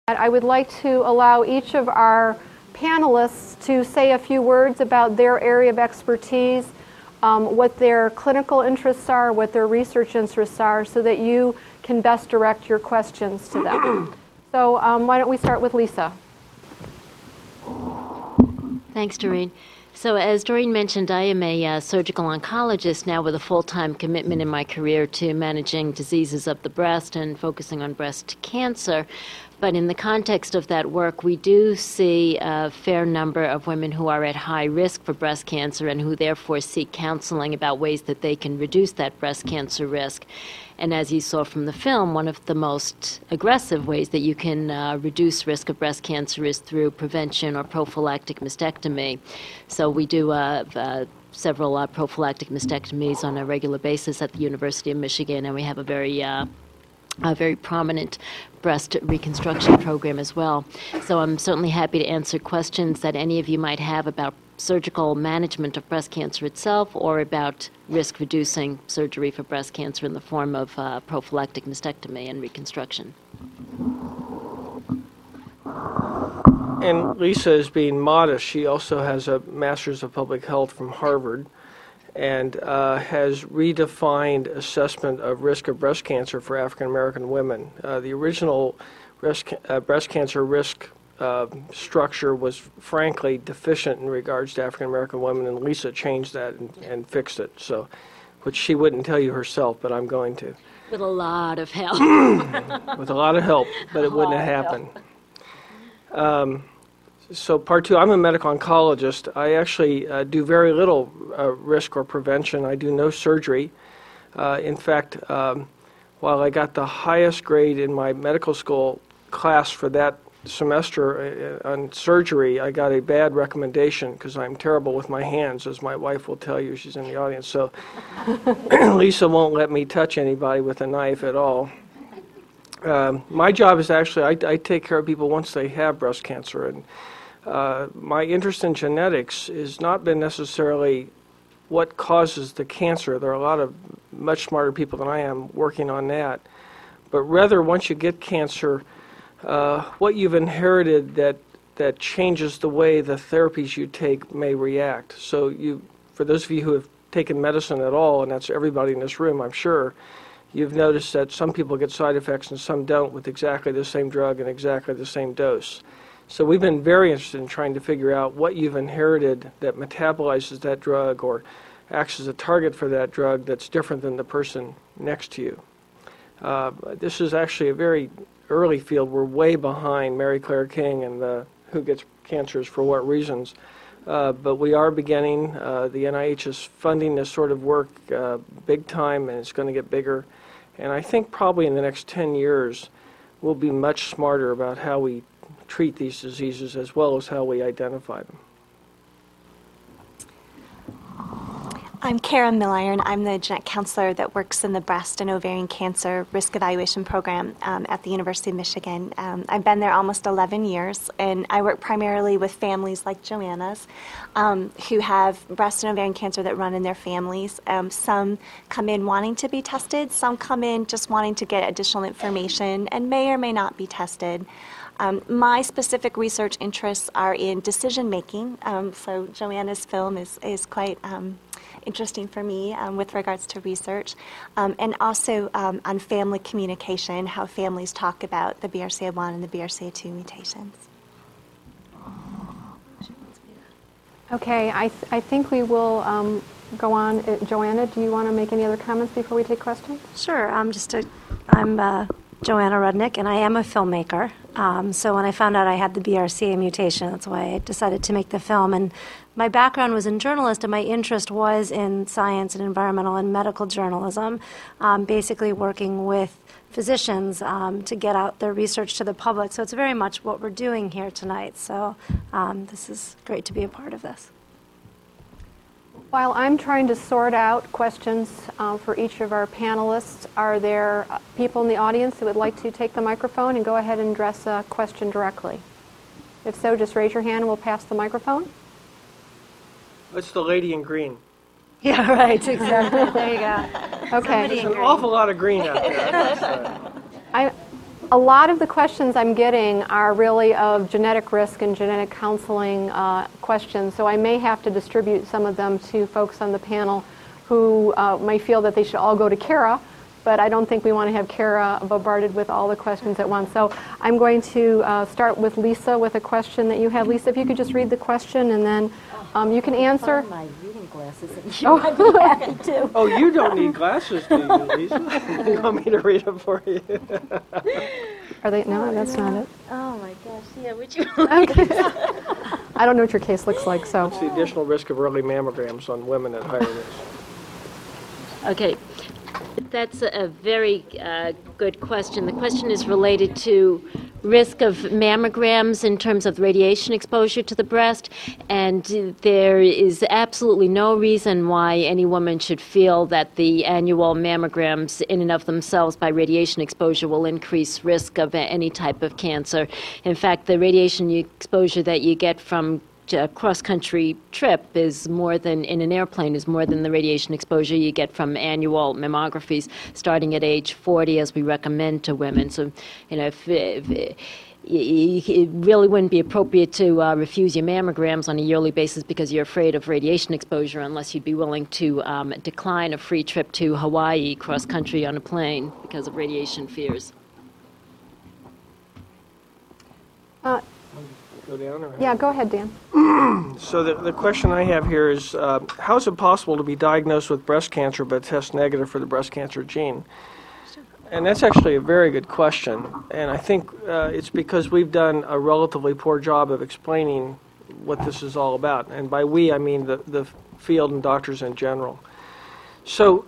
I would like to allow each of our panelists to say a few words about their area of expertise, what their clinical interests are, what their research interests are, so that you can best direct your questions to them. So why don't we start with Lisa? Thanks, Doreen. So as Doreen mentioned, I am a surgical oncologist now with a full-time commitment in my career to managing diseases of the breast and focusing on breast cancer. But in the context of that work, we do see a fair number of women who are at high risk for breast cancer and who therefore seek counseling about ways that they can reduce that breast cancer risk. And as you saw from the film, one of the most aggressive ways that you can reduce risk of breast cancer is through prevention or prophylactic mastectomy. So we do several prophylactic mastectomies on a regular basis at the University of Michigan, and we have a very prominent breast reconstruction program as well. So I'm certainly happy to answer questions that any of you might have about surgical management of breast cancer itself or about risk-reducing surgery for breast cancer in the form of prophylactic mastectomy and reconstruction. And Lisa is being modest. She also has a Master's of Public Health from Harvard and has redefined assessment of risk of breast cancer for African American women. The original breast cancer risk structure was frankly deficient in regards to African American women, and Lisa changed that and fixed it. So, which she wouldn't tell you herself, but I'm going to. With a lot of help. With a lot of help, but it wouldn't have happened. So part two, I'm a medical oncologist. I actually do very little risk or prevention. I do no surgery. In fact, while I got the highest grade in my medical school class for that semester on surgery, I got a bad recommendation because I'm terrible with my hands, as my wife will tell you. She's in the audience. So Lisa won't let me touch anybody with a knife at all. My job is actually, I take care of people once they have breast cancer. And my interest in genetics has not been necessarily what causes the cancer. There are a lot of much smarter people than I am working on that. But rather, once you get cancer, what you've inherited that changes the way the therapies you take may react. So for those of you who have taken medicine at all, and that's everybody in this room, I'm sure, you've noticed that some people get side effects and some don't with exactly the same drug and exactly the same dose. So we've been very interested in trying to figure out what you've inherited that metabolizes that drug or acts as a target for that drug that's different than the person next to you. This is actually a very early field. We're way behind Mary Claire King and who gets cancers for what reasons. But we are beginning. The NIH is funding this sort of work big time, and it's going to get bigger. And I think probably in the next 10 years, we'll be much smarter about how we treat these diseases as well as how we identify them. I'm Kara Milliron. I'm the genetic counselor that works in the breast and ovarian cancer risk evaluation program at the University of Michigan. I've been there almost 11 years, and I work primarily with families like Joanna's who have breast and ovarian cancer that run in their families. Some come in wanting to be tested. Some come in just wanting to get additional information and may or may not be tested. My specific research interests are in decision making. So Joanna's film is quite interesting for me with regards to research, and also on family communication, how families talk about the BRCA1 and the BRCA2 mutations. Okay, I think we will go on. Joanna, do you want to make any other comments before we take questions? Sure. I'm Joanna Rudnick, and I am a filmmaker. So when I found out I had the BRCA mutation, that's why I decided to make the film. And my background was in journalism, and my interest was in science and environmental and medical journalism, basically working with physicians to get out their research to the public. So it's very much what we're doing here tonight. So this is great to be a part of this. While I'm trying to sort out questions for each of our panelists, are there people in the audience who would like to take the microphone and go ahead and address a question directly? If so, just raise your hand and we'll pass the microphone. It's the lady in green. Yeah, right, exactly. There you go. Okay. There's an awful lot of green out there. A lot of the questions I'm getting are really of genetic risk and genetic counseling questions, so I may have to distribute some of them to folks on the panel who may feel that they should all go to Kara, but I don't think we want to have Kara bombarded with all the questions at once. So I'm going to start with Lisa with a question that you have. Lisa, if you could just read the question and then you can answer. My reading glasses, and you might be happy too. Oh, you don't need glasses, do you, Lisa? You want me to read it for you? Are they? No, that's not it. Oh my gosh, yeah, would you? I don't know what your case looks like, so. What's the additional risk of early mammograms on women at higher risk? Okay, that's a very good question. The question is related to risk of mammograms in terms of radiation exposure to the breast, and there is absolutely no reason why any woman should feel that the annual mammograms in and of themselves by radiation exposure will increase risk of any type of cancer. In fact, the radiation exposure that you get from a cross-country trip is more than, in an airplane, is more than the radiation exposure you get from annual mammographies starting at age 40, as we recommend to women. So, you know, if it really wouldn't be appropriate to refuse your mammograms on a yearly basis because you're afraid of radiation exposure, unless you'd be willing to decline a free trip to Hawaii cross-country on a plane because of radiation fears. Go down, or Yeah, go ahead, Dan. So the question I have here is, how is it possible to be diagnosed with breast cancer but test negative for the breast cancer gene? And that's actually a very good question. And I think it's because we've done a relatively poor job of explaining what this is all about. And by we, I mean the field and doctors in general. So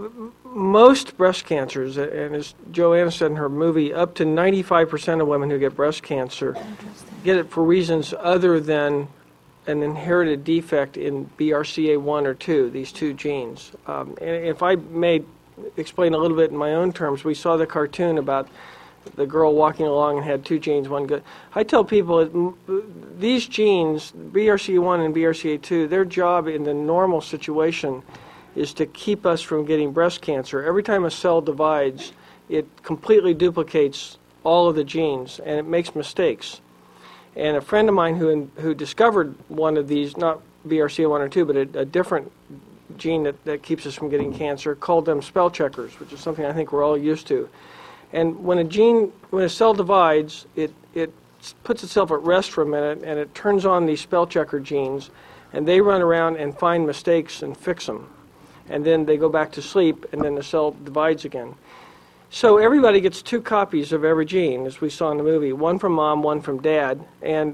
most breast cancers, and as Joanna said in her movie, up to 95% of women who get breast cancer get it for reasons other than an inherited defect in BRCA1 or 2, these two genes. And if I may explain a little bit in my own terms, we saw the cartoon about the girl walking along and had two genes, one good. I tell people these genes, BRCA1 and BRCA2, their job in the normal situation is to keep us from getting breast cancer. Every time a cell divides, it completely duplicates all of the genes, and it makes mistakes. And a friend of mine who discovered one of these, not BRCA1 or 2, but a different gene that keeps us from getting cancer, called them spell checkers, which is something I think we're all used to. And when a cell divides, it puts itself at rest for a minute, and it turns on these spell checker genes, and they run around and find mistakes and fix them. And then they go back to sleep, and then the cell divides again. So everybody gets two copies of every gene, as we saw in the movie, one from mom, one from dad, and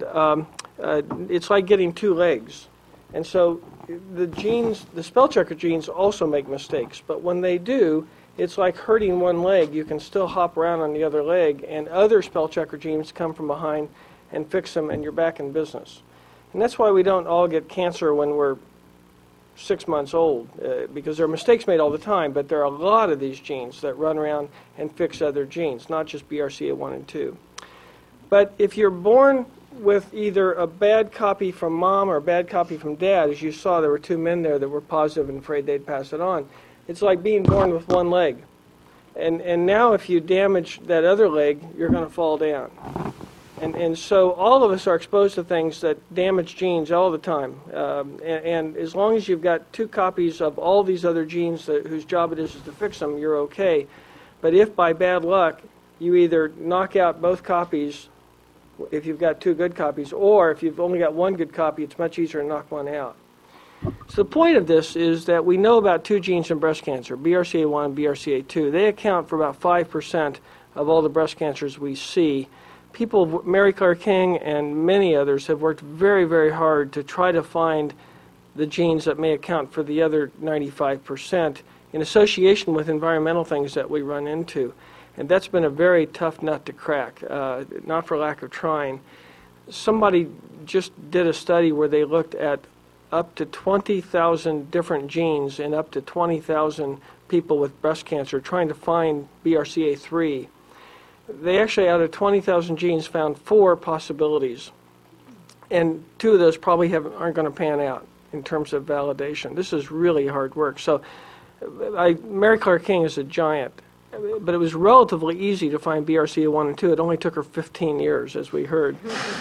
it's like getting two legs. And so the spell checker genes also make mistakes, but when they do, it's like hurting one leg. You can still hop around on the other leg, and other spell checker genes come from behind and fix them, and you're back in business. And that's why we don't all get cancer when we're 6 months old, because there are mistakes made all the time, but there are a lot of these genes that run around and fix other genes, not just BRCA1 and 2. But if you're born with either a bad copy from mom or a bad copy from dad, as you saw, there were two men there that were positive and afraid they'd pass it on. It's like being born with one leg. And now if you damage that other leg, you're going to fall down. And so all of us are exposed to things that damage genes all the time. And as long as you've got two copies of all these other genes whose job it is to fix them, you're okay. But if by bad luck you either knock out both copies, if you've got two good copies, or if you've only got one good copy, it's much easier to knock one out. So the point of this is that we know about two genes in breast cancer, BRCA1 and BRCA2. They account for about 5% of all the breast cancers we see. People, Mary Claire King and many others, have worked very, very hard to try to find the genes that may account for the other 95% in association with environmental things that we run into. And that's been a very tough nut to crack, not for lack of trying. Somebody just did a study where they looked at up to 20,000 different genes in up to 20,000 people with breast cancer trying to find BRCA3. They actually, out of 20,000 genes, found 4 possibilities. And 2 of those probably aren't going to pan out in terms of validation. This is really hard work. So Mary Claire King is a giant. but it was relatively easy to find BRCA1 and 2. It only took her 15 years, as we heard.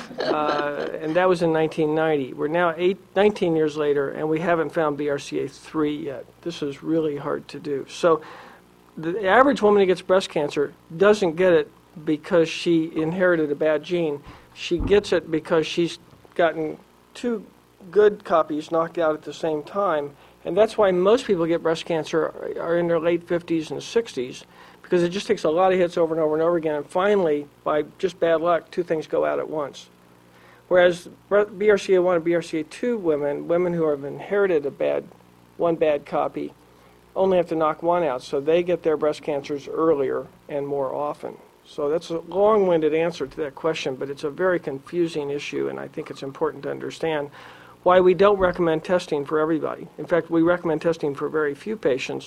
And that was in 1990. We're now 19 years later, and we haven't found BRCA3 yet. This is really hard to do. So the average woman who gets breast cancer doesn't get it because she inherited a bad gene. She gets it because she's gotten 2 good copies knocked out at the same time. And that's why most people get breast cancer are in their late 50s and 60s, because it just takes a lot of hits over and over and over again, and finally, by just bad luck, 2 things go out at once. Whereas BRCA1 and BRCA2 women who have inherited one bad copy, only have to knock 1 out, so they get their breast cancers earlier and more often. So that's a long-winded answer to that question, but it's a very confusing issue, and I think it's important to understand why we don't recommend testing for everybody. In fact, we recommend testing for very few patients.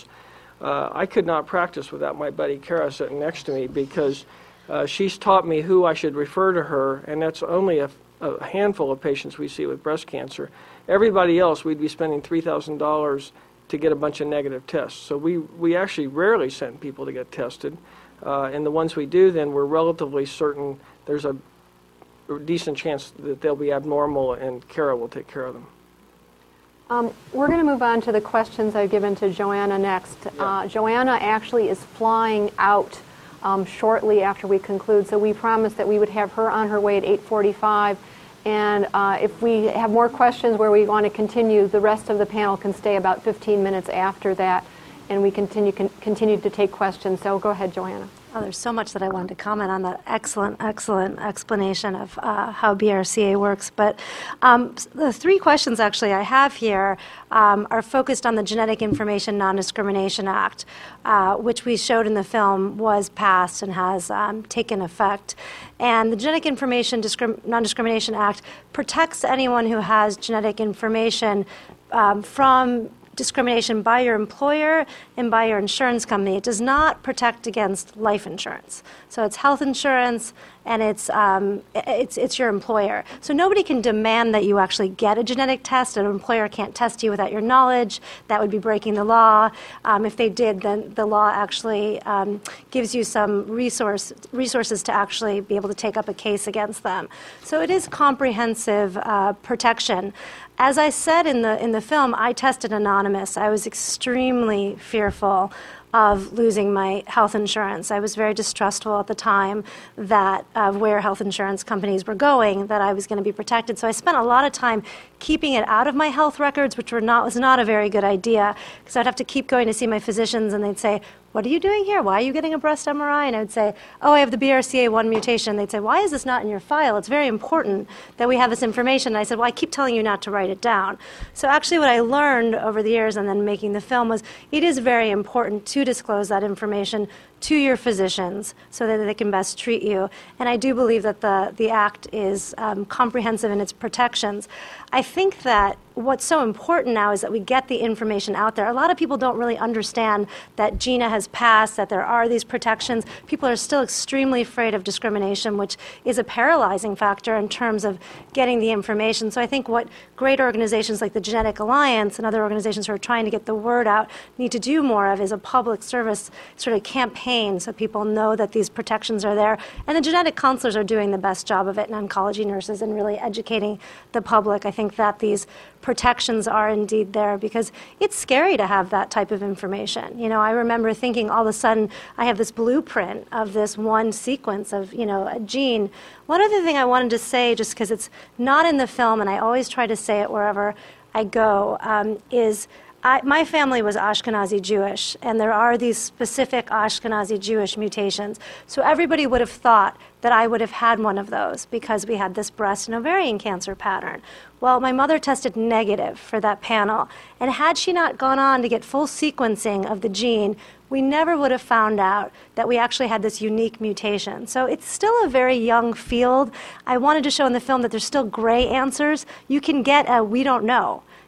I could not practice without my buddy Kara sitting next to me, because she's taught me who I should refer to her, and that's only a handful of patients we see with breast cancer. Everybody else, we'd be spending $3,000 to get a bunch of negative tests. So we actually rarely send people to get tested. And the ones we do, then we're relatively certain there's a decent chance that they'll be abnormal, and Kara will take care of them. We're going to move on to the questions I've given to Joanna next. Yeah. Joanna actually is flying out shortly after we conclude, so we promised that we would have her on her way at 8:45. And if we have more questions where we want to continue, the rest of the panel can stay about 15 minutes after that, and we continue to take questions. So go ahead, Joanna. Oh, there's so much that I wanted to comment on, that excellent explanation of how BRCA works. But the 3 questions actually I have here are focused on the Genetic Information Non-Discrimination Act, which we showed in the film was passed and has taken effect. And the Genetic Information Non-Discrimination Act protects anyone who has genetic information from discrimination by your employer and by your insurance company. It does not protect against life insurance. So it's health insurance, and it's your employer. So nobody can demand that you actually get a genetic test. An employer can't test you without your knowledge. That would be breaking the law. If they did, then the law actually gives you some resources to actually be able to take up a case against them. So it is comprehensive protection. As I said in the film, I tested anonymous. I was extremely fearful of losing my health insurance. I was very distrustful at the time that where health insurance companies were going, that I was going to be protected. So I spent a lot of time keeping it out of my health records, which was not a very good idea, because I'd have to keep going to see my physicians, and they'd say, "What are you doing here? Why are you getting a breast MRI?" And I would say, "Oh, I have the BRCA1 mutation." They'd say, "Why is this not in your file? It's very important that we have this information." And I said, "Well, I keep telling you not to write it down." So actually what I learned over the years and then making the film was it is very important to disclose that information to your physicians so that they can best treat you. And I do believe that the Act is comprehensive in its protections. I think that what's so important now is that we get the information out there. A lot of people don't really understand that GINA has passed, that there are these protections. People are still extremely afraid of discrimination, which is a paralyzing factor in terms of getting the information. So I think what great organizations like the Genetic Alliance and other organizations who are trying to get the word out need to do more of is a public service sort of campaign so people know that these protections are there. And the genetic counselors are doing the best job of it, and oncology nurses, and really educating the public. I think that these protections are indeed there because it's scary to have that type of information. You know, I remember thinking all of a sudden I have this blueprint of this one sequence of, you know, a gene. One other thing I wanted to say, just because it's not in the film and I always try to say it wherever I go, is my family was Ashkenazi Jewish, and there are these specific Ashkenazi Jewish mutations. So everybody would have thought that I would have had one of those because we had this breast and ovarian cancer pattern. Well, my mother tested negative for that panel, and had she not gone on to get full sequencing of the gene, we never would have found out that we actually had this unique mutation. So it's still a very young field. I wanted to show in the film that there's still gray answers. You can get a we don't know.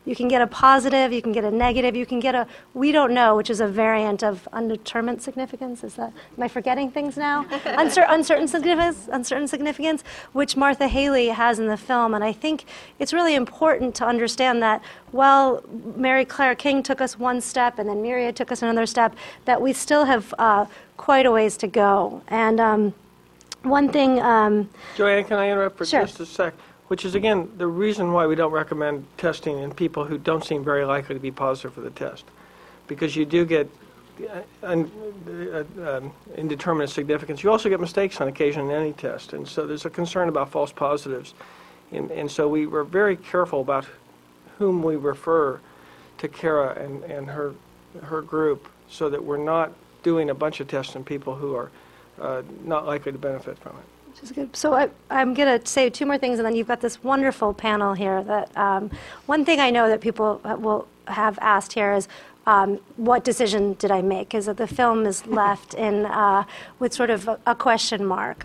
You can get a positive, you can get a negative, you can get a we don't know, which is a variant of undetermined significance. Am I forgetting things now? Uncertain significance, which Martha Haley has in the film. And I think it's really important to understand that while Mary Claire King took us one step and then Myriad took us another step, that we still have quite a ways to go. And one thing... Joanne, can I interrupt for Sure. just a sec? Which is, again, the reason why we don't recommend testing in people who don't seem very likely to be positive for the test. Because you do get indeterminate significance. You also get mistakes on occasion in any test. And so there's a concern about false positives. And so we were very careful about whom we refer to Kara and her group, so that we're not doing a bunch of tests on people who are not likely to benefit from it. Which is good. So I'm going to say two more things, and then you've got this wonderful panel here. That one thing I know that people will have asked here is, what decision did I make? Is that the film is left in with sort of a question mark.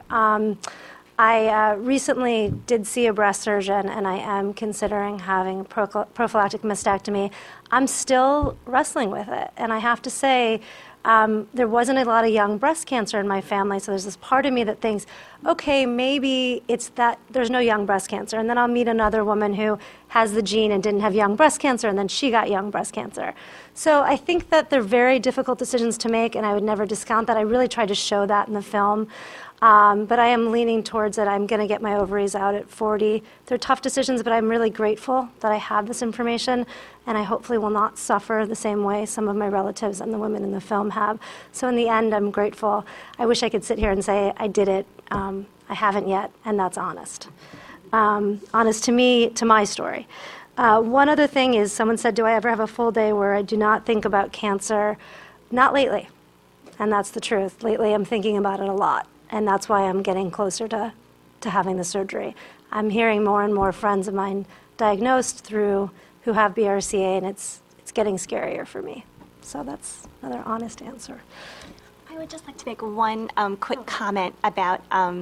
I recently did see a breast surgeon, and I am considering having prophylactic mastectomy. I'm still wrestling with it, and I have to say, there wasn't a lot of young breast cancer in my family, so there's this part of me that thinks, okay, maybe it's that there's no young breast cancer, and then I'll meet another woman who has the gene and didn't have young breast cancer, and then she got young breast cancer. So I think that they're very difficult decisions to make, and I would never discount that. I really tried to show that in the film. But I am leaning towards it. I'm going to get my ovaries out at 40. They're tough decisions, but I'm really grateful that I have this information, and I hopefully will not suffer the same way some of my relatives and the women in the film have. So in the end, I'm grateful. I wish I could sit here and say I did it. I haven't yet, and that's honest. Honest to me, to my story. One other thing is, someone said, do I ever have a full day where I do not think about cancer? Not lately, and that's the truth. Lately, I'm thinking about it a lot. And that's why I'm getting closer to having the surgery. I'm hearing more and more friends of mine diagnosed who have BRCA, and it's getting scarier for me. So that's another honest answer. I would just like to make one quick comment about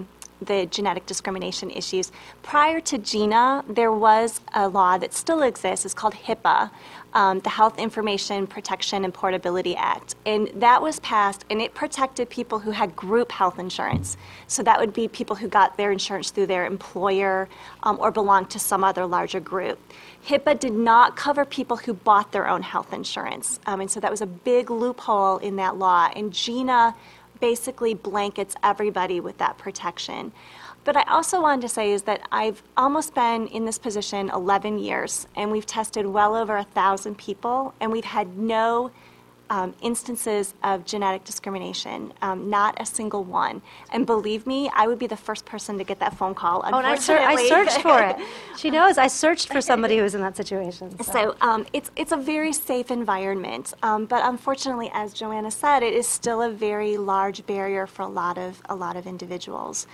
the genetic discrimination issues. Prior to GINA, there was a law that still exists. It's called HIPAA, the Health Information Protection and Portability Act. And that was passed, and it protected people who had group health insurance. So that would be people who got their insurance through their employer or belonged to some other larger group. HIPAA did not cover people who bought their own health insurance. And so that was a big loophole in that law. And GINA basically blankets everybody with that protection. But I also wanted to say is that I've almost been in this position 11 years, and we've tested well over 1,000 people, and we've had no instances of genetic discrimination, not a single one. And believe me, I would be the first person to get that phone call, unfortunately. Oh, and I searched for it. She knows. I searched for somebody who was in that situation. So it's a very safe environment. But unfortunately, as Joanna said, it is still a very large barrier for a lot of individuals.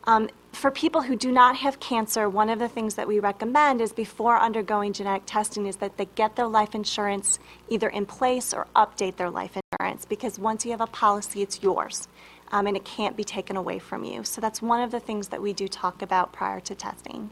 For people who do not have cancer, one of the things that we recommend is before undergoing genetic testing is that they get their life insurance either in place or update their life insurance, because once you have a policy, it's yours, and it can't be taken away from you. So that's one of the things that we do talk about prior to testing.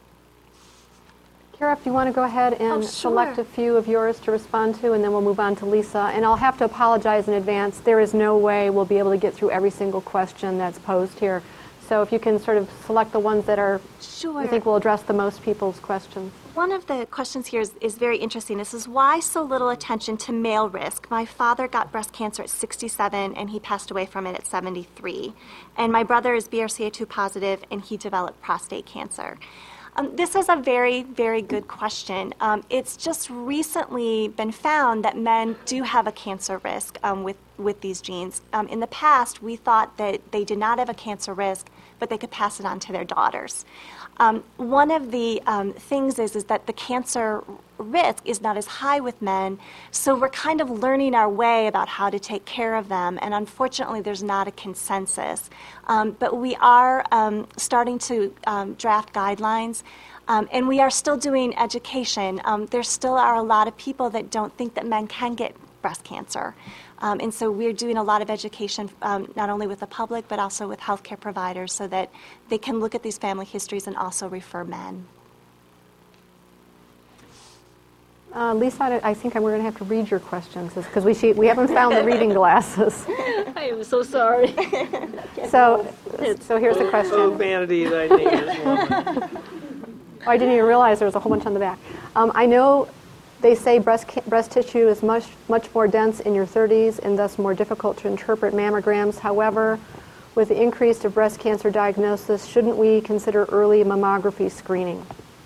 Kara, if you want to go ahead and select a few of yours to respond to, and then we'll move on to Lisa. And I'll have to apologize in advance. There is no way we'll be able to get through every single question that's posed here. So if you can sort of select the ones that are, Sure. I think will address the most people's questions. One of the questions here is very interesting. This is why so little attention to male risk. My father got breast cancer at 67, and he passed away from it at 73. And my brother is BRCA2 positive, and he developed prostate cancer. This is a very, very good question. It's just recently been found that men do have a cancer risk with these genes. In the past, we thought that they did not have a cancer risk, but they could pass it on to their daughters. One of the things is that the cancer risk is not as high with men, so we're kind of learning our way about how to take care of them, and unfortunately there's not a consensus. But we are starting to draft guidelines, and we are still doing education. There still are a lot of people that don't think that men can get breast cancer. And so we're doing a lot of education, not only with the public, but also with healthcare providers, so that they can look at these family histories and also refer men. Lisa, I think we're going to have to read your questions because we haven't found the reading glasses. I am so sorry. So here's the question. Oh, vanity that I need this woman. I didn't even realize there was a whole bunch on the back. I know they say breast tissue is much more dense in your 30s and thus more difficult to interpret mammograms. However, with the increase of breast cancer diagnosis, shouldn't we consider early mammography screening?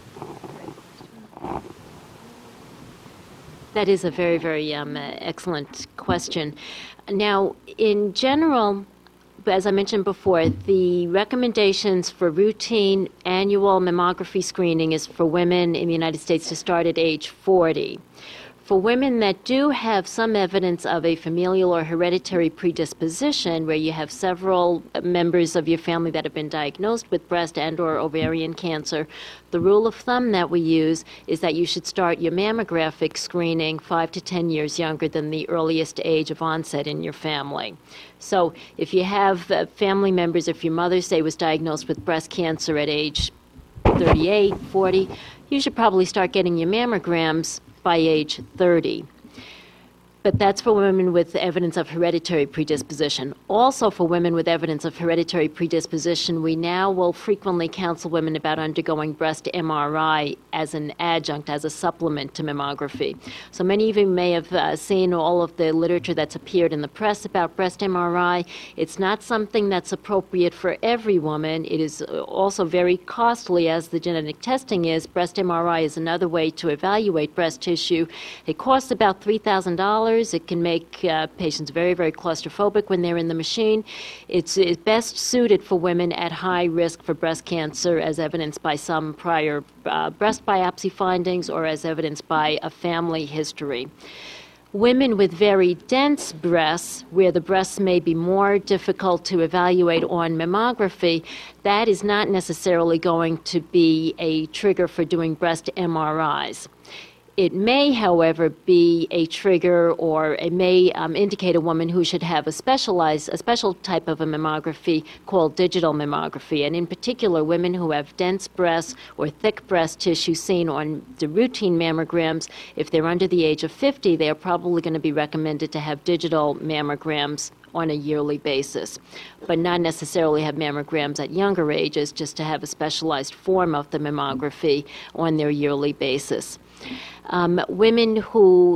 That is a very, very excellent question. Now, in general, as I mentioned before, the recommendations for routine annual mammography screening is for women in the United States to start at age 40. For women that do have some evidence of a familial or hereditary predisposition, where you have several members of your family that have been diagnosed with breast and or ovarian cancer, the rule of thumb that we use is that you should start your mammographic screening 5 to 10 years younger than the earliest age of onset in your family. So if you have family members, if your mother, say, was diagnosed with breast cancer at age 38, 40, you should probably start getting your mammograms by age 30. But that's for women with evidence of hereditary predisposition. Also for women with evidence of hereditary predisposition, we now will frequently counsel women about undergoing breast MRI as an adjunct, as a supplement to mammography. So many of you may have seen all of the literature that's appeared in the press about breast MRI. It's not something that's appropriate for every woman. It is also very costly, as the genetic testing is. Breast MRI is another way to evaluate breast tissue. It costs about $3,000. It can make patients very, very claustrophobic when they're in the machine. It's best suited for women at high risk for breast cancer, as evidenced by some prior breast biopsy findings or as evidenced by a family history. Women with very dense breasts, where the breasts may be more difficult to evaluate on mammography, that is not necessarily going to be a trigger for doing breast MRIs. It may, however, be a trigger, or it may indicate a woman who should have a special type of a mammography called digital mammography. And in particular, women who have dense breasts or thick breast tissue seen on the routine mammograms, if they're under the age of 50, they are probably going to be recommended to have digital mammograms on a yearly basis, but not necessarily have mammograms at younger ages, just to have a specialized form of the mammography on their yearly basis. Women who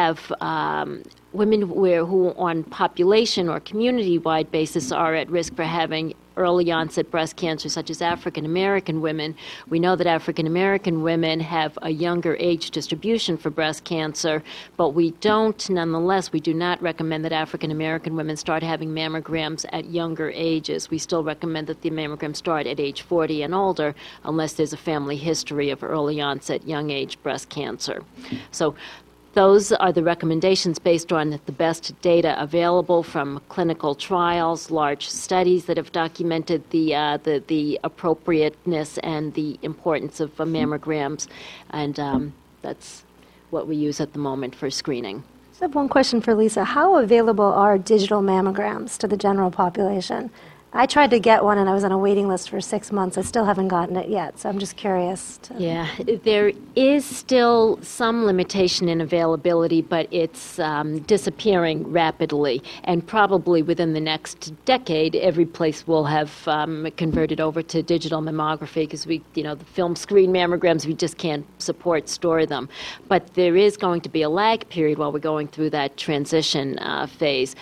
on population or community-wide basis are at risk for having early onset breast cancer, such as African American women. We know that African American women have a younger age distribution for breast cancer, but we do not recommend that African American women start having mammograms at younger ages. We still recommend that the mammogram start at age 40 and older, unless there's a family history of early onset young age breast cancer. So those are the recommendations based on the best data available from clinical trials, large studies that have documented the appropriateness and the importance of mammograms, and that's what we use at the moment for screening. I have one question for Lisa. How available are digital mammograms to the general population? I tried to get one, and I was on a waiting list for 6 months. I still haven't gotten it yet, so I'm just curious. Yeah, there is still some limitation in availability, but it's disappearing rapidly. And probably within the next decade, every place will have converted over to digital mammography, because the film screen mammograms, we just can't store them. But there is going to be a lag period while we're going through that transition phase.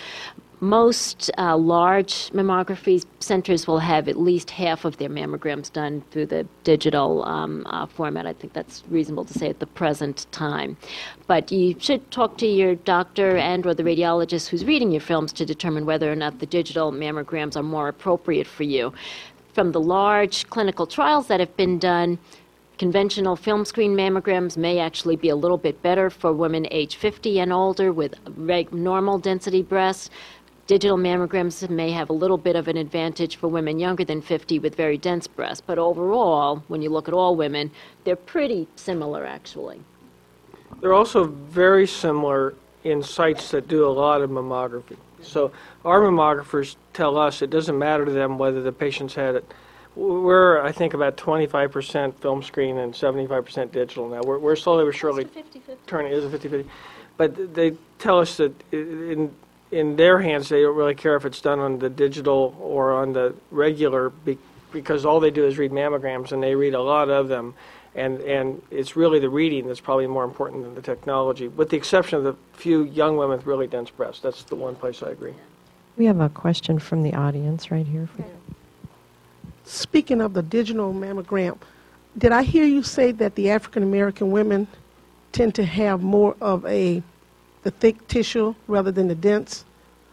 Most large mammography centers will have at least half of their mammograms done through the digital format. I think that's reasonable to say at the present time. But you should talk to your doctor and or the radiologist who's reading your films to determine whether or not the digital mammograms are more appropriate for you. From the large clinical trials that have been done, conventional film screen mammograms may actually be a little bit better for women age 50 and older with normal density breasts. Digital mammograms may have a little bit of an advantage for women younger than 50 with very dense breasts. But overall, when you look at all women, they're pretty similar, actually. They're also very similar in sites that do a lot of mammography. So our mammographers tell us it doesn't matter to them whether the patient's had We're, I think, about 25% film screen and 75% digital now. We're slowly but surely turning. It is a 50-50. But they tell us that in their hands, they don't really care if it's done on the digital or on the regular, because all they do is read mammograms, and they read a lot of them. And it's really the reading that's probably more important than the technology, with the exception of the few young women with really dense breasts. That's the one place I agree. We have a question from the audience right here. Speaking of the digital mammogram, did I hear you say that the African American women tend to have more of the thick tissue rather than the dense?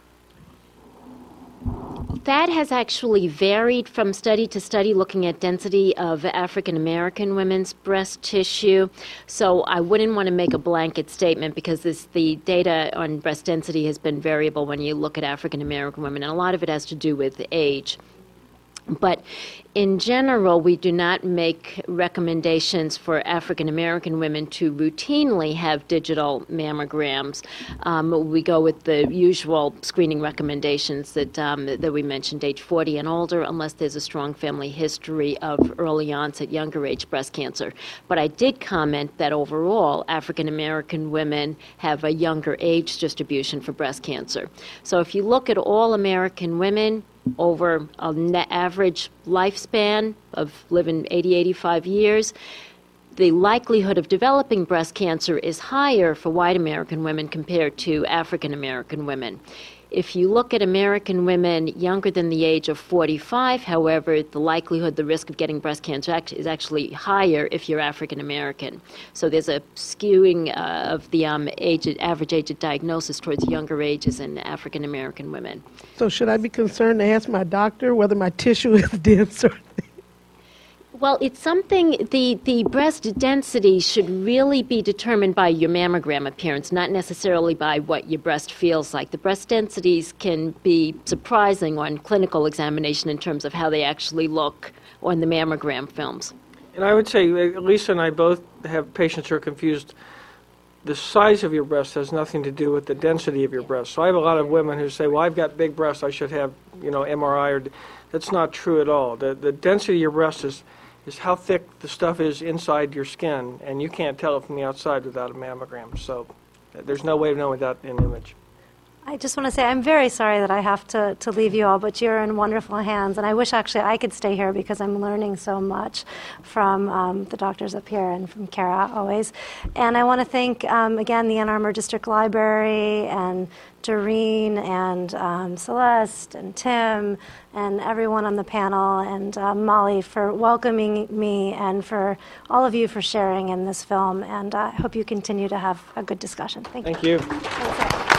That has actually varied from study to study, looking at density of African American women's breast tissue. So I wouldn't want to make a blanket statement, because the data on breast density has been variable when you look at African American women, and a lot of it has to do with age. But in general, we do not make recommendations for African American women to routinely have digital mammograms. We go with the usual screening recommendations that we mentioned, age 40 and older, unless there's a strong family history of early onset, younger age breast cancer. But I did comment that overall, African American women have a younger age distribution for breast cancer. So if you look at all American women, over an average lifespan of living 80, 85 years, the likelihood of developing breast cancer is higher for white American women compared to African American women. If you look at American women younger than the age of 45, however, the likelihood, the risk of getting breast cancer is actually higher if you're African American. So there's a skewing of the average age of diagnosis towards younger ages in African American women. So should I be concerned to ask my doctor whether my tissue is dense or thick? Well, it's something, the breast density should really be determined by your mammogram appearance, not necessarily by what your breast feels like. The breast densities can be surprising on clinical examination in terms of how they actually look on the mammogram films. And I would say, Lisa and I both have patients who are confused. The size of your breast has nothing to do with the density of your breast. So I have a lot of women who say, well, I've got big breasts, I should have, MRI. That's not true at all. The density of your breast is how thick the stuff is inside your skin, and you can't tell it from the outside without a mammogram. So there's no way of knowing that in image. I just want to say I'm very sorry that I have to leave you all, but you're in wonderful hands, and I wish actually I could stay here because I'm learning so much from the doctors up here and from Kara always. And I want to thank, again, the Ann Arbor District Library and Doreen and Celeste and Tim and everyone on the panel and Molly for welcoming me, and for all of you for sharing in this film. And I hope you continue to have a good discussion. Thank you. Thank you.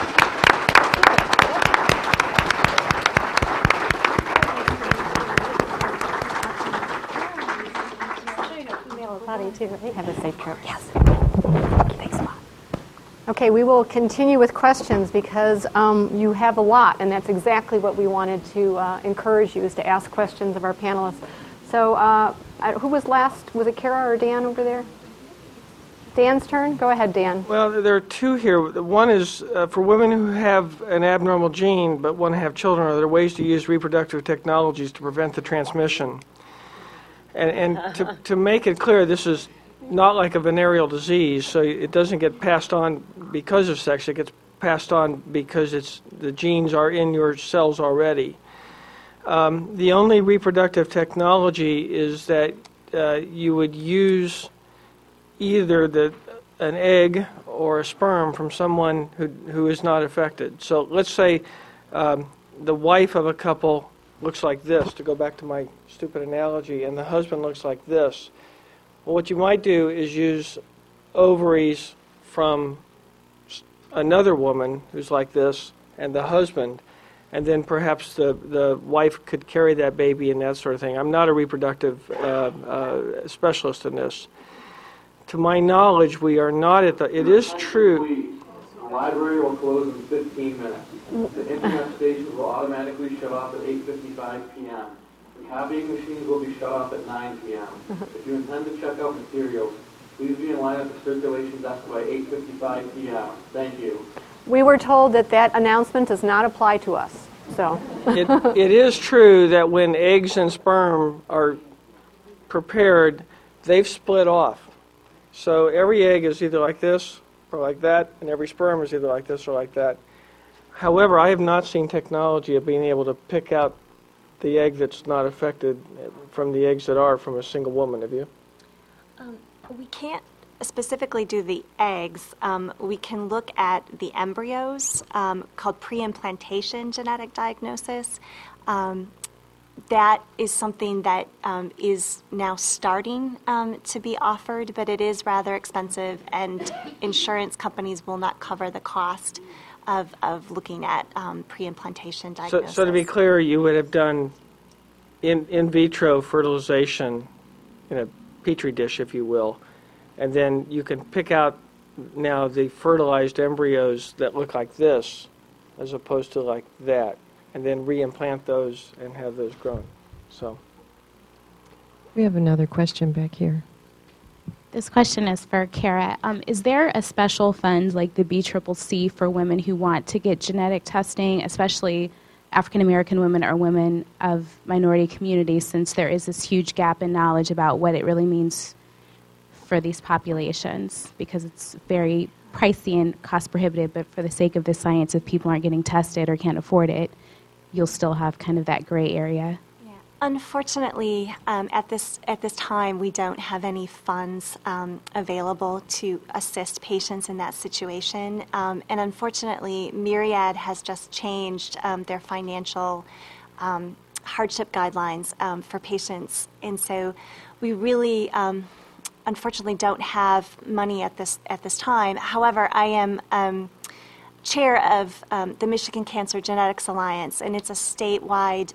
Too, right? Have a safe trip. Yes. Thanks a lot. Okay, we will continue with questions because you have a lot, and that's exactly what we wanted to encourage you, is to ask questions of our panelists. So who was last? Was it Kara or Dan over there? Dan's turn? Go ahead, Dan. Well, there are two here. One is for women who have an abnormal gene but want to have children, are there ways to use reproductive technologies to prevent the transmission? And to make it clear, this is not like a venereal disease, so it doesn't get passed on because of sex. It gets passed on because the genes are in your cells already. The only reproductive technology is that you would use either an egg or a sperm from someone who is not affected. So let's say the wife of a couple looks like this, to go back to my stupid analogy, and the husband looks like this. Well, what you might do is use ovaries from another woman who's like this, and the husband, and then perhaps the wife could carry that baby and that sort of thing. I'm not a reproductive specialist in this. To my knowledge, we are not at it is true. The library will close in 15 minutes. The internet station will automatically shut off at 8:55 p.m. The copying machines will be shut off at 9 p.m. If you intend to check out materials, please be in line at the circulation desk by 8:55 p.m. Thank you. We were told that announcement does not apply to us. So It is true that when eggs and sperm are prepared, they've split off. So every egg is either like this or like that, and every sperm is either like this or like that. However, I have not seen technology of being able to pick out the egg that's not affected from the eggs that are from a single woman. Have you? We can't specifically do the eggs. We can look at the embryos, called pre-implantation genetic diagnosis. That is something that is now starting to be offered, but it is rather expensive, and insurance companies will not cover the cost of looking at pre-implantation diagnosis. So to be clear, you would have done in vitro fertilization in a petri dish, if you will, and then you can pick out now the fertilized embryos that look like this as opposed to like that, and then reimplant those and have those grown. So We have another question back here. This question is for Kara. Is there a special fund like the BCCC for women who want to get genetic testing, especially African American women or women of minority communities, since there is this huge gap in knowledge about what it really means for these populations, because it's very pricey and cost prohibitive, but for the sake of the science, if people aren't getting tested or can't afford it, you'll still have kind of that gray area. Yeah. Unfortunately, at this time, we don't have any funds available to assist patients in that situation. And unfortunately, Myriad has just changed their financial hardship guidelines for patients. And so we really, unfortunately, don't have money at this time. However, I am chair of the Michigan Cancer Genetics Alliance, and it's a statewide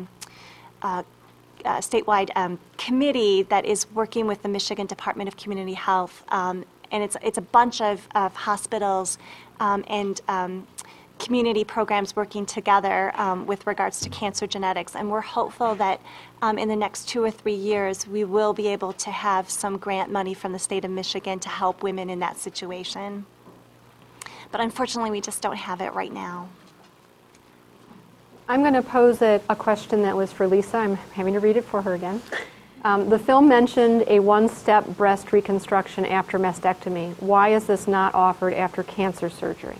committee that is working with the Michigan Department of Community Health, and it's a bunch of hospitals and community programs working together with regards to cancer genetics, and we're hopeful that in the next 2 or 3 years we will be able to have some grant money from the state of Michigan to help women in that situation. But unfortunately, we just don't have it right now. I'm going to pose a question that was for Lisa. I'm having to read it for her again. The film mentioned a one-step breast reconstruction after mastectomy. Why is this not offered after cancer surgery?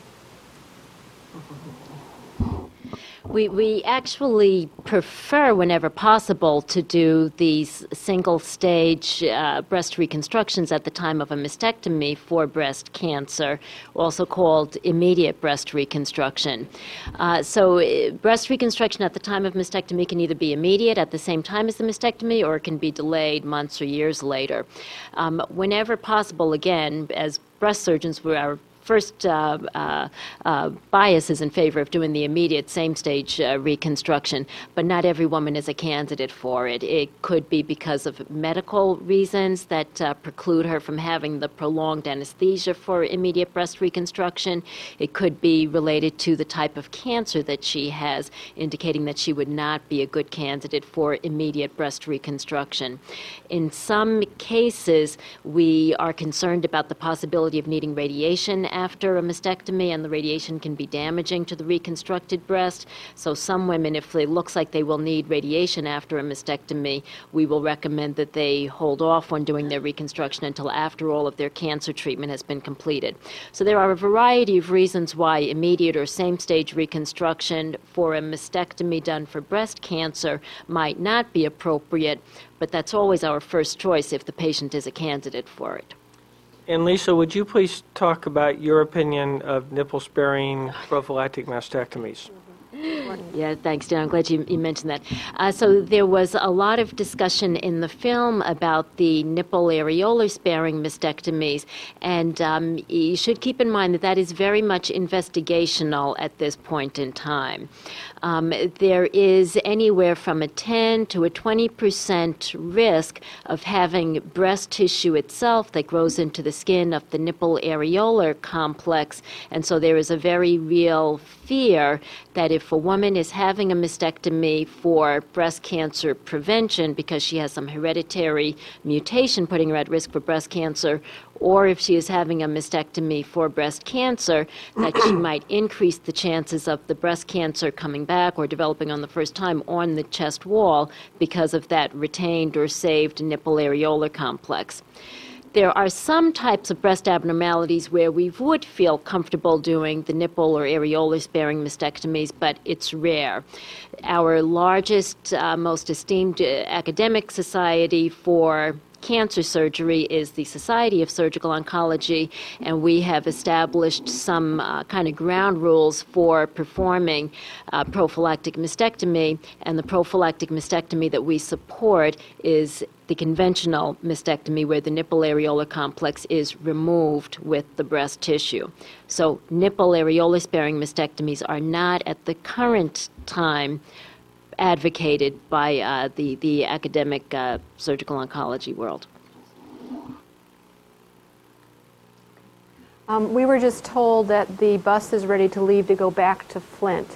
We actually prefer, whenever possible, to do these single-stage breast reconstructions at the time of a mastectomy for breast cancer, also called immediate breast reconstruction. So breast reconstruction at the time of mastectomy can either be immediate at the same time as the mastectomy, or it can be delayed months or years later. Whenever possible, again, as breast surgeons, our first bias is in favor of doing the immediate same-stage reconstruction, but not every woman is a candidate for it. It could be because of medical reasons that preclude her from having the prolonged anesthesia for immediate breast reconstruction. It could be related to the type of cancer that she has, indicating that she would not be a good candidate for immediate breast reconstruction. In some cases, we are concerned about the possibility of needing radiation after a mastectomy, and the radiation can be damaging to the reconstructed breast. So some women, if it looks like they will need radiation after a mastectomy, we will recommend that they hold off on doing their reconstruction until after all of their cancer treatment has been completed. So there are a variety of reasons why immediate or same-stage reconstruction for a mastectomy done for breast cancer might not be appropriate, but that's always our first choice if the patient is a candidate for it. And Lisa, would you please talk about your opinion of nipple-sparing prophylactic mastectomies? Yeah, thanks, Dan. I'm glad you mentioned that. So there was a lot of discussion in the film about the nipple areolar sparing mastectomies, and you should keep in mind that that is very much investigational at this point in time. There is anywhere from a 10 to a 20% risk of having breast tissue itself that grows into the skin of the nipple areolar complex, and so there is a very real fear that if a woman woman is having a mastectomy for breast cancer prevention because she has some hereditary mutation putting her at risk for breast cancer, or if she is having a mastectomy for breast cancer, that she might increase the chances of the breast cancer coming back or developing on the first time on the chest wall because of that retained or saved nipple areolar complex. There are some types of breast abnormalities where we would feel comfortable doing the nipple or areolar-sparing mastectomies, but it's rare. Our largest, most esteemed academic society for cancer surgery is the Society of Surgical Oncology, and we have established some kind of ground rules for performing prophylactic mastectomy, and the prophylactic mastectomy that we support is the conventional mastectomy where the nipple areolar complex is removed with the breast tissue. So nipple areolar sparing mastectomies are not at the current time advocated by the academic surgical oncology world. We were just told that the bus is ready to leave to go back to Flint.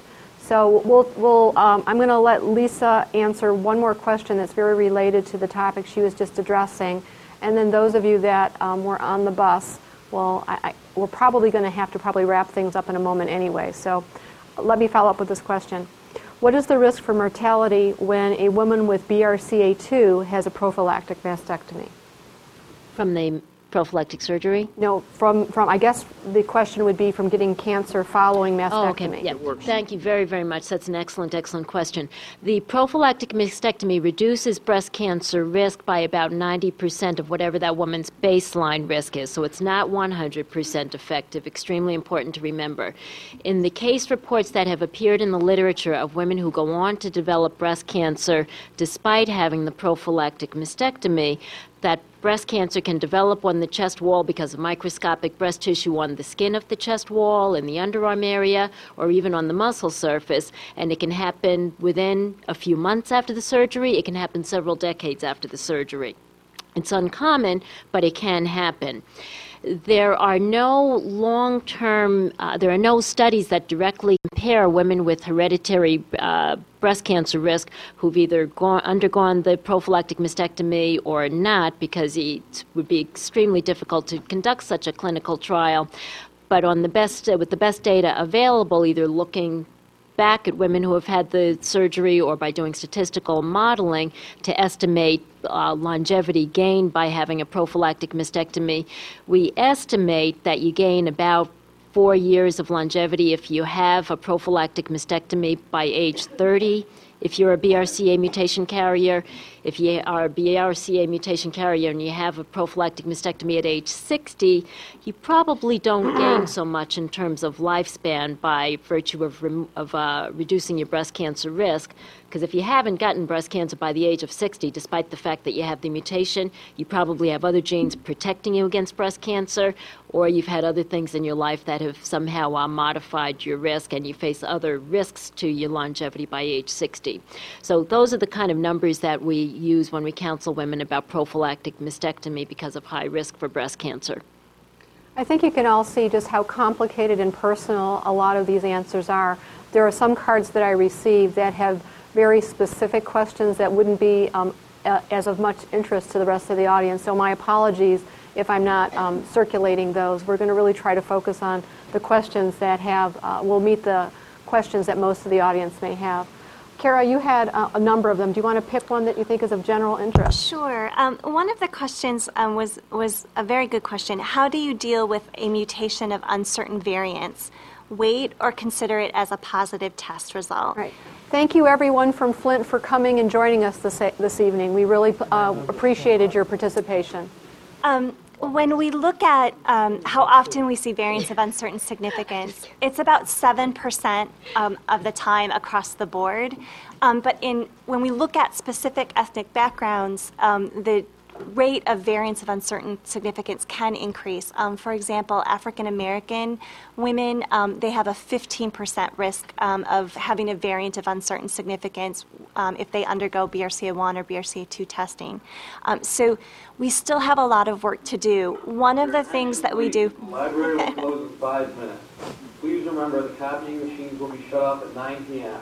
So I'm going to let Lisa answer one more question that's very related to the topic she was just addressing. And then those of you that were on the bus, well, we're probably going to have to wrap things up in a moment anyway. So let me follow up with this question. What is the risk for mortality when a woman with BRCA2 has a prophylactic mastectomy? From the prophylactic surgery? No, from I guess the question would be from getting cancer following mastectomy. Oh, okay. Yeah. Thank you very, very much. That's an excellent question. The prophylactic mastectomy reduces breast cancer risk by about 90% of whatever that woman's baseline risk is. So it's not 100% effective. Extremely important to remember. In the case reports that have appeared in the literature of women who go on to develop breast cancer despite having the prophylactic mastectomy, that breast cancer can develop on the chest wall because of microscopic breast tissue on the skin of the chest wall, in the underarm area, or even on the muscle surface. And it can happen within a few months after the surgery. It can happen several decades after the surgery. It's uncommon, but it can happen. There are no there are no studies that directly compare women with hereditary breast cancer risk who've either undergone the prophylactic mastectomy or not, because it would be extremely difficult to conduct such a clinical trial. But on with the best data available, either looking back at women who have had the surgery or by doing statistical modeling to estimate longevity gained by having a prophylactic mastectomy, we estimate that you gain about 4 years of longevity if you have a prophylactic mastectomy by age 30. If you're a BRCA mutation carrier, if you are a BRCA mutation carrier and you have a prophylactic mastectomy at age 60, you probably don't gain so much in terms of lifespan by virtue of reducing your breast cancer risk. Because if you haven't gotten breast cancer by the age of 60, despite the fact that you have the mutation, you probably have other genes protecting you against breast cancer, or you've had other things in your life that have somehow modified your risk, and you face other risks to your longevity by age 60. So those are the kind of numbers that we use when we counsel women about prophylactic mastectomy because of high risk for breast cancer. I think you can all see just how complicated and personal a lot of these answers are. There are some cards that I received that have very specific questions that wouldn't be as of much interest to the rest of the audience. So my apologies if I'm not circulating those. We're going to really try to focus on the questions that will meet the questions that most of the audience may have. Kara, you had a number of them. Do you want to pick one that you think is of general interest? Sure. One of the questions was a very good question. How do you deal with a mutation of uncertain variants? Wait or consider it as a positive test result? Right. Thank you, everyone from Flint, for coming and joining us this evening. We really appreciated your participation. When we look at how often we see variants of uncertain significance, it's about 7% of the time across the board. But when we look at specific ethnic backgrounds, the rate of variants of uncertain significance can increase. For example, African American women, they have a 15% risk of having a variant of uncertain significance if they undergo BRCA1 or BRCA2 testing. So we still have a lot of work to do. One of the things that we do... Library will close in 5 minutes. Please remember the copying machines will be shut off at 9 p.m.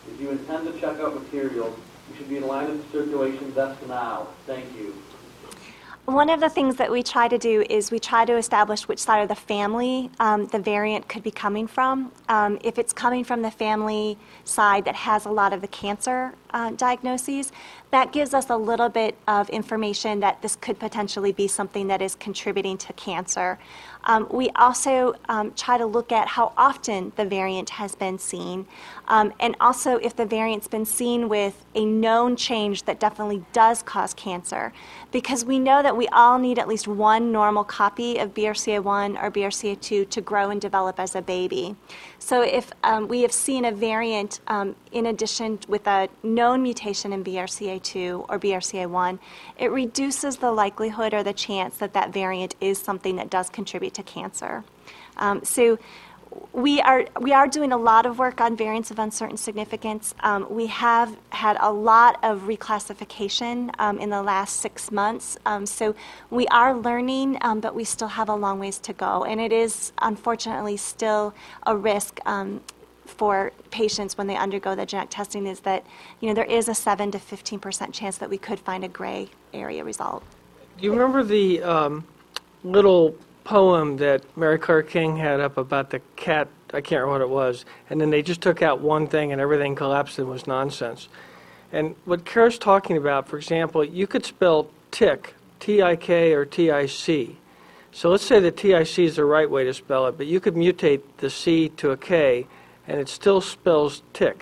If you intend to check out materials, you should be in line at the circulation desk now. Thank you. One of the things that we try to do is we try to establish which side of the family the variant could be coming from. If it's coming from the family side that has a lot of the cancer diagnoses, that gives us a little bit of information that this could potentially be something that is contributing to cancer. We also try to look at how often the variant has been seen, and also if the variant's been seen with a known change that definitely does cause cancer, because we know that we all need at least one normal copy of BRCA1 or BRCA2 to grow and develop as a baby. So if we have seen a variant in addition with a known mutation in BRCA2 or BRCA1, it reduces the likelihood or the chance that that variant is something that does contribute to cancer. So we are doing a lot of work on variants of uncertain significance. We have had a lot of reclassification in the last 6 months. So we are learning, but we still have a long ways to go. And it is, unfortunately, still a risk for patients when they undergo the genetic testing, is that there is a 7 to 15% chance that we could find a gray area result. Do you remember the little poem that Mary Claire King had up about the cat? I can't remember what it was. And then they just took out one thing and everything collapsed and was nonsense. And what Kara's talking about, for example, you could spell tick, T-I-K or T-I-C. So let's say that T-I-C is the right way to spell it, but you could mutate the C to a K and it still spells tick.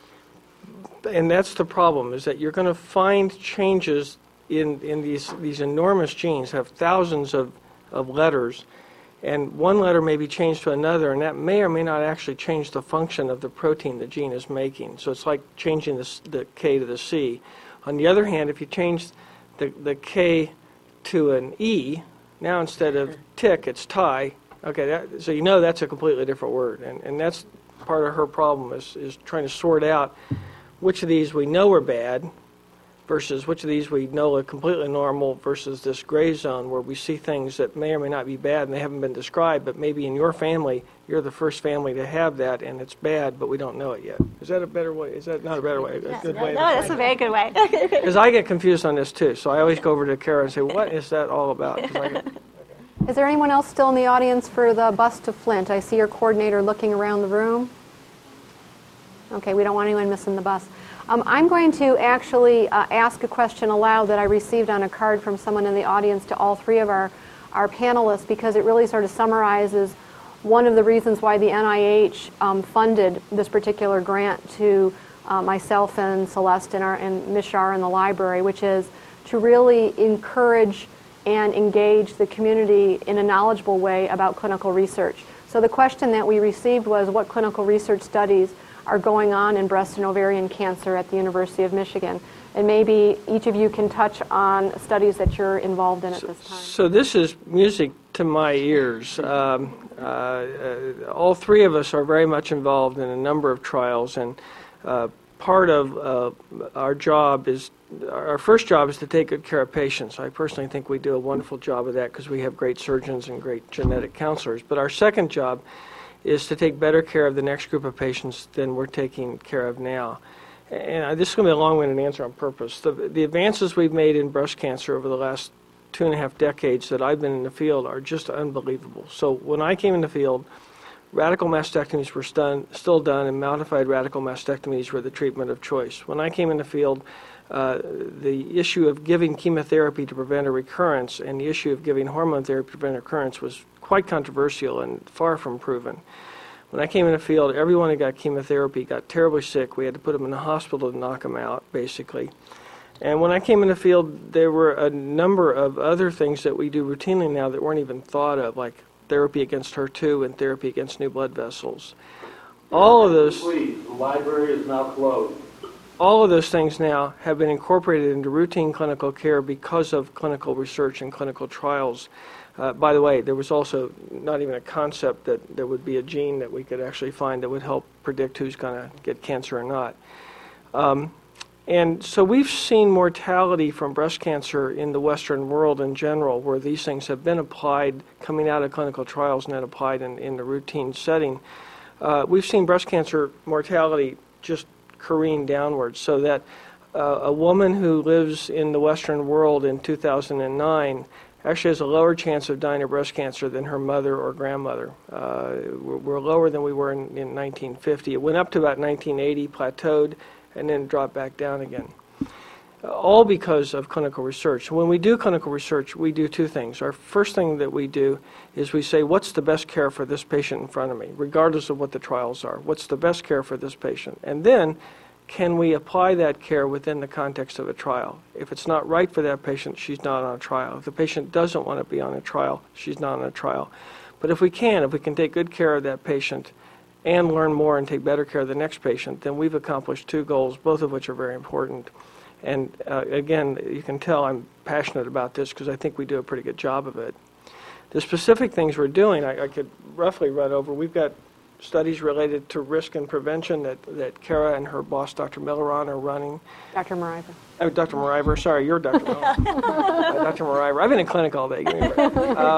And that's the problem, is that you're going to find changes in these enormous genes, have thousands of letters, and one letter may be changed to another, and that may or may not actually change the function of the protein the gene is making. So it's like changing the K to the C. On the other hand, if you change the K to an E, now instead of tick, it's tie. Okay, so that's a completely different word, and that's part of her problem is trying to sort out which of these we know are bad versus which of these we know are completely normal versus this gray zone where we see things that may or may not be bad and they haven't been described, but maybe in your family, you're the first family to have that and it's bad, but we don't know it yet. Is that a better way? Is that not a better way? A good way? No, that's a very good way. Because I get confused on this too, so I always go over to Kara and say, what is that all about? Is there anyone else still in the audience for the bus to Flint? I see your coordinator looking around the room. Okay, we don't want anyone missing the bus. I'm going to actually ask a question aloud that I received on a card from someone in the audience to all three of our panelists, because it really sort of summarizes one of the reasons why the NIH funded this particular grant to myself and Celeste and Ms. Shar in the library, which is to really encourage and engage the community in a knowledgeable way about clinical research. So the question that we received was, what clinical research studies are going on in breast and ovarian cancer at the University of Michigan? And maybe each of you can touch on studies that you're involved in at this time. So this is music to my ears. All three of us are very much involved in a number of trials, and part of our job is, our first job is to take good care of patients. I personally think we do a wonderful job of that because we have great surgeons and great genetic counselors. But our second job is to take better care of the next group of patients than we're taking care of now. And this is going to be a long-winded answer on purpose. The advances we've made in breast cancer over the last 2.5 decades that I've been in the field are just unbelievable. So when I came in the field, radical mastectomies were still done, and modified radical mastectomies were the treatment of choice. When I came in the field, the issue of giving chemotherapy to prevent a recurrence and the issue of giving hormone therapy to prevent a recurrence was quite controversial and far from proven. When I came in the field, everyone who got chemotherapy got terribly sick. We had to put them in the hospital to knock them out, basically. And when I came in the field, there were a number of other things that we do routinely now that weren't even thought of, like therapy against HER2 and therapy against new blood vessels. All of those... Please, the library is now closed. All of those things now have been incorporated into routine clinical care because of clinical research and clinical trials. By the way, there was also not even a concept that there would be a gene that we could actually find that would help predict who's going to get cancer or not. And so we've seen mortality from breast cancer in the Western world in general, where these things have been applied coming out of clinical trials and then applied in the routine setting. We've seen breast cancer mortality just careen downwards, so that a woman who lives in the Western world in 2009 actually has a lower chance of dying of breast cancer than her mother or grandmother. We're lower than we were in 1950. It went up to about 1980, plateaued, and then dropped back down again. All because of clinical research. When we do clinical research, we do two things. Our first thing that we do is we say, what's the best care for this patient in front of me, regardless of what the trials are? What's the best care for this patient? And then, can we apply that care within the context of a trial? If it's not right for that patient, she's not on a trial. If the patient doesn't want to be on a trial, she's not on a trial. But if we can take good care of that patient and learn more and take better care of the next patient, then we've accomplished two goals, both of which are very important. And again, you can tell I'm passionate about this because I think we do a pretty good job of it. The specific things we're doing, I could roughly run over. We've got studies related to risk and prevention that Kara and her boss, Dr. Milleron, are running. Dr. Mariver. Oh, Dr. Mariver. Sorry, you're Dr. Milleron. Dr. Mariver. I've been in clinic all day. Give me a break.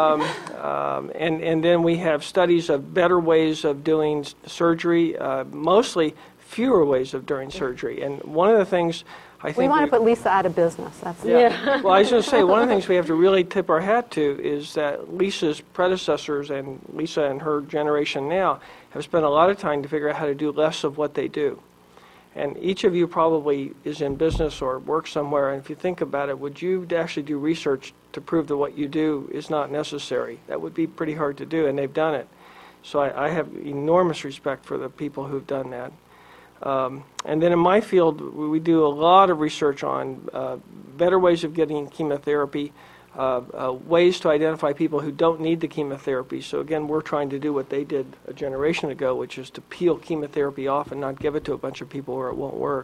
And then we have studies of better ways of doing surgery, mostly fewer ways of doing surgery. And one of the things I think we want to put Lisa out of business. That's yeah. Well, I was going to say, one of the things we have to really tip our hat to is that Lisa's predecessors and Lisa and her generation now have spent a lot of time to figure out how to do less of what they do. And each of you probably is in business or works somewhere, and if you think about it, would you actually do research to prove that what you do is not necessary? That would be pretty hard to do, and they've done it. So I have enormous respect for the people who've done that. And then in my field, we do a lot of research on better ways of getting chemotherapy, ways to identify people who don't need the chemotherapy. So again, we're trying to do what they did a generation ago, which is to peel chemotherapy off and not give it to a bunch of people where it won't work.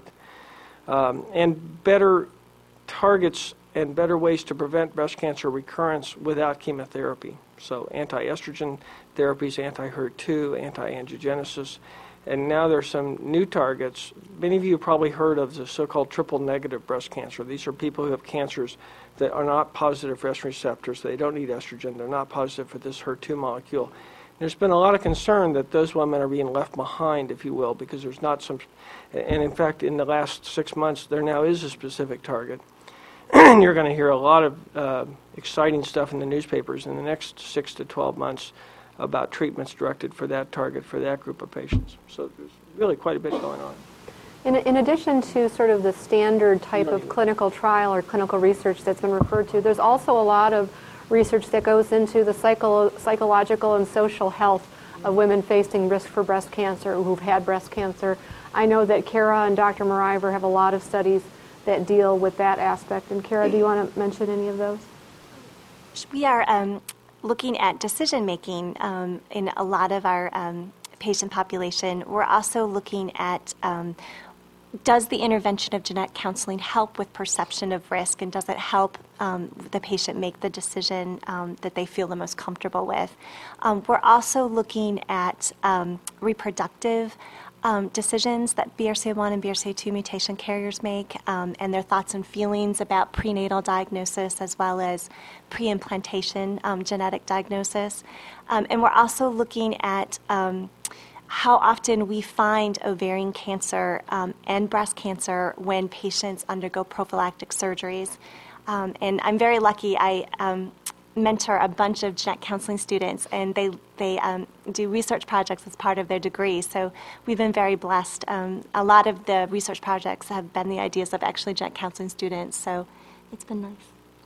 And better targets and better ways to prevent breast cancer recurrence without chemotherapy. So anti-estrogen therapies, anti-HER2, anti-angiogenesis. And now there's some new targets. Many of you have probably heard of the so-called triple-negative breast cancer. These are people who have cancers that are not positive for estrogen receptors. They don't need estrogen. They're not positive for this HER2 molecule. There's been a lot of concern that those women are being left behind, if you will, because there's not some... And in fact, in the last 6 months, there now is a specific target. And you're going to hear a lot of exciting stuff in the newspapers in the next 6 to 12 months about treatments directed for that target for that group of patients. So there's really quite a bit going on. In addition to sort of the standard type of clinical trial or clinical research that's been referred to, there's also a lot of research that goes into the psychological and social health of women facing risk for breast cancer who've had breast cancer. I know that Kara and Dr. Mariver have a lot of studies that deal with that aspect. And Kara, do you want to mention any of those? We are looking at decision-making in a lot of our patient population. We're also looking at does the intervention of genetic counseling help with perception of risk, and does it help the patient make the decision that they feel the most comfortable with? We're also looking at reproductive decisions that BRCA1 and BRCA2 mutation carriers make, and their thoughts and feelings about prenatal diagnosis as well as pre-implantation genetic diagnosis. And we're also looking at how often we find ovarian cancer and breast cancer when patients undergo prophylactic surgeries. And I'm very lucky. I mentor a bunch of genetic counseling students, and they do research projects as part of their degree. So we've been very blessed. A lot of the research projects have been the ideas of actually genetic counseling students. So it's been nice.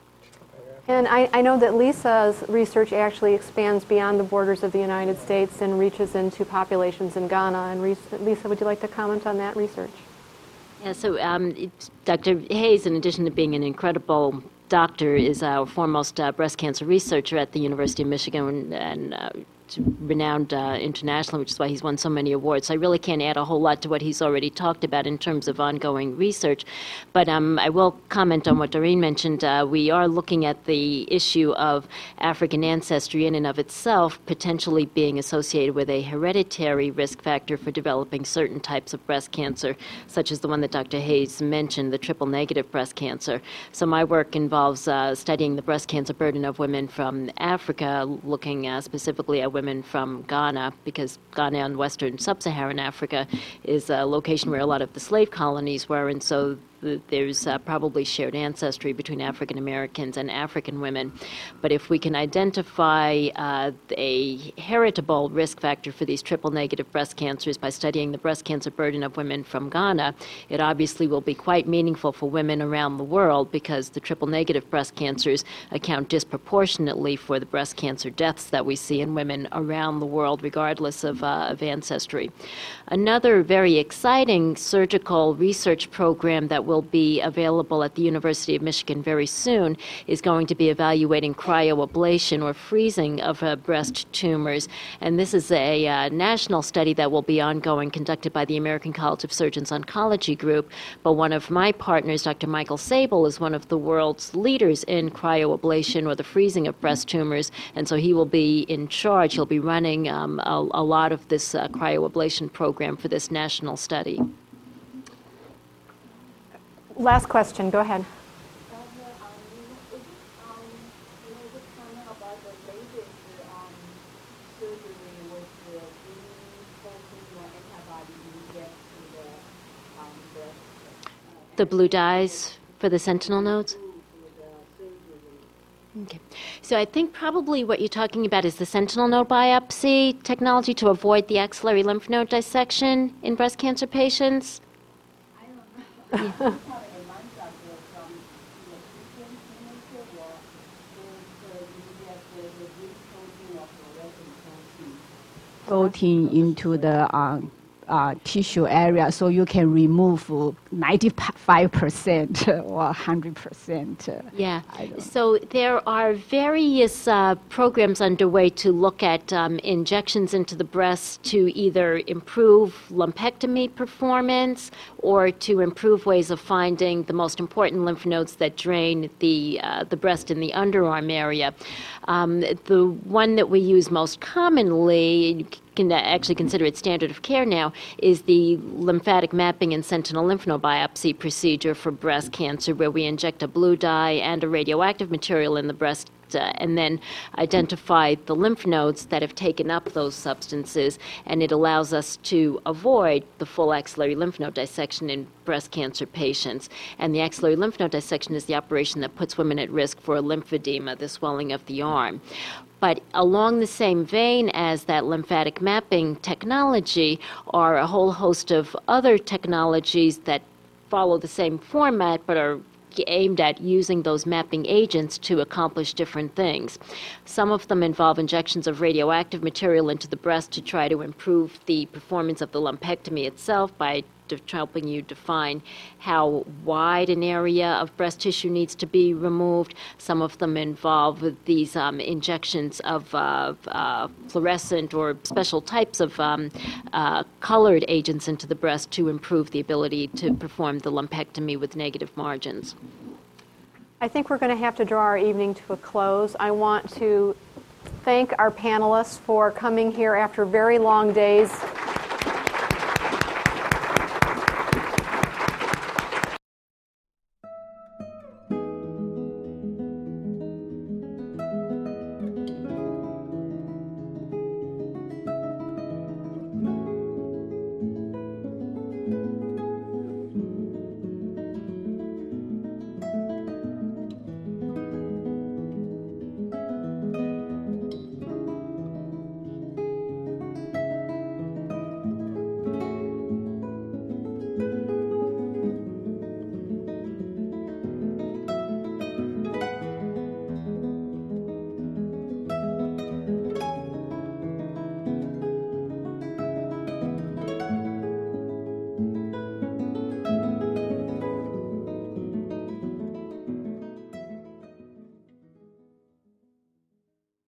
And I know that Lisa's research actually expands beyond the borders of the United States and reaches into populations in Ghana. And Lisa, would you like to comment on that research? Yeah, so Dr. Hayes, in addition to being an incredible doctor, is our foremost breast cancer researcher at the University of Michigan and renowned internationally, which is why he's won so many awards. So I really can't add a whole lot to what he's already talked about in terms of ongoing research. But I will comment on what Doreen mentioned. We are looking at the issue of African ancestry in and of itself potentially being associated with a hereditary risk factor for developing certain types of breast cancer, such as the one that Dr. Hayes mentioned, the triple-negative breast cancer. So my work involves studying the breast cancer burden of women from Africa, looking specifically at women women from Ghana, because Ghana and Western Sub-Saharan Africa is a location where a lot of the slave colonies were, and so there's probably shared ancestry between African Americans and African women. But if we can identify a heritable risk factor for these triple-negative breast cancers by studying the breast cancer burden of women from Ghana, it obviously will be quite meaningful for women around the world, because the triple-negative breast cancers account disproportionately for the breast cancer deaths that we see in women around the world, regardless of ancestry. Another very exciting surgical research program that will be available at the University of Michigan very soon is going to be evaluating cryoablation or freezing of breast tumors. And this is a national study that will be ongoing, conducted by the American College of Surgeons Oncology Group. But one of my partners, Dr. Michael Sable, is one of the world's leaders in cryoablation or the freezing of breast tumors. And so he will be in charge. He'll be running a lot of this cryoablation program for this national study. Last question. Go ahead. The blue dyes for the sentinel nodes? Okay. So I think probably what you're talking about is the sentinel node biopsy technology to avoid the axillary lymph node dissection in breast cancer patients. Yeah. Protein into the tissue area, so you can remove 95% or 100%. Yeah. So there are various programs underway to look at injections into the breast to either improve lumpectomy performance or to improve ways of finding the most important lymph nodes that drain the breast in the underarm area. The one that we use most commonly, can actually consider it standard of care now, is the lymphatic mapping and sentinel lymph node biopsy procedure for breast cancer, where we inject a blue dye and a radioactive material in the breast and then identify the lymph nodes that have taken up those substances, and it allows us to avoid the full axillary lymph node dissection in breast cancer patients. And the axillary lymph node dissection is the operation that puts women at risk for lymphedema, the swelling of the arm. But along the same vein as that lymphatic mapping technology are a whole host of other technologies that follow the same format but are aimed at using those mapping agents to accomplish different things. Some of them involve injections of radioactive material into the breast to try to improve the performance of the lumpectomy itself by helping you define how wide an area of breast tissue needs to be removed. Some of them involve these injections of fluorescent or special types of colored agents into the breast to improve the ability to perform the lumpectomy with negative margins. I think we're going to have to draw our evening to a close. I want to thank our panelists for coming here after very long days